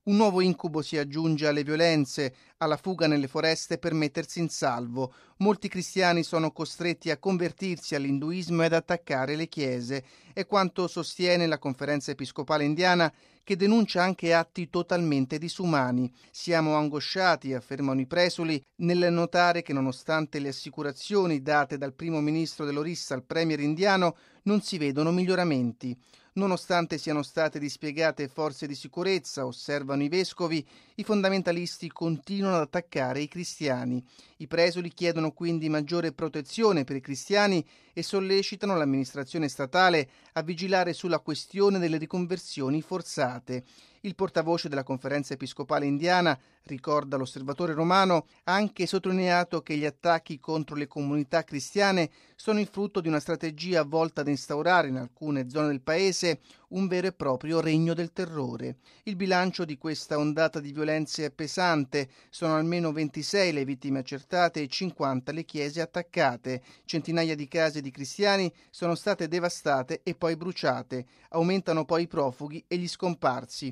Un nuovo incubo si aggiunge alle violenze, alla fuga nelle foreste per mettersi in salvo. Molti cristiani sono costretti a convertirsi all'induismo e ad attaccare le chiese. È quanto sostiene la Conferenza Episcopale Indiana, che denuncia anche atti totalmente disumani. Siamo angosciati, affermano i presuli, nel notare che nonostante le assicurazioni date dal primo ministro dell'Orissa al premier indiano, non si vedono miglioramenti. Nonostante siano state dispiegate forze di sicurezza, osservano i vescovi, i fondamentalisti continuano ad attaccare i cristiani. I presuli chiedono quindi maggiore protezione per i cristiani e sollecitano l'amministrazione statale a vigilare sulla questione delle riconversioni forzate. Il portavoce della Conferenza Episcopale Indiana, ricorda l'Osservatore Romano, ha anche sottolineato che gli attacchi contro le comunità cristiane sono il frutto di una strategia volta ad instaurare in alcune zone del paese un vero e proprio regno del terrore. Il bilancio di questa ondata di violenze è pesante, sono almeno 26 le vittime accertate e 50 le chiese attaccate. Centinaia di case di cristiani sono state devastate e poi bruciate. Aumentano poi i profughi e gli scomparsi.